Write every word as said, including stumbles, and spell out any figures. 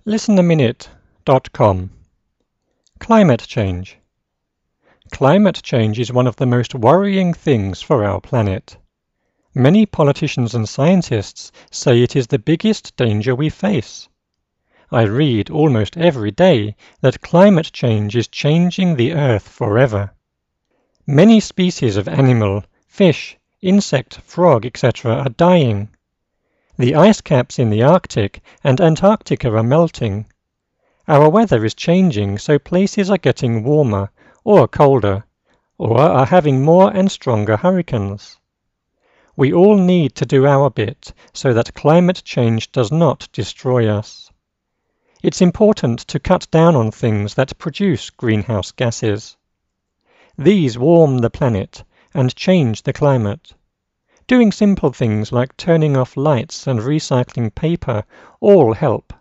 listen a minute dot com. Climate change. Climate change is one of the most worrying things for our planet. Many politicians and scientists say it is the biggest danger we face. I read almost every day that climate change is changing the Earth forever. Many species of animal, fish, insect, frog, et cetera are dying. The ice caps in the Arctic and Antarctica are melting. Our weather is changing, so places are getting warmer or colder, or are having more and stronger hurricanes. We all need to do our bit so that climate change does not destroy us. It's important to cut down on things that produce greenhouse gases. These warm the planet and change the climate. Doing simple things like turning off lights and recycling paper all help.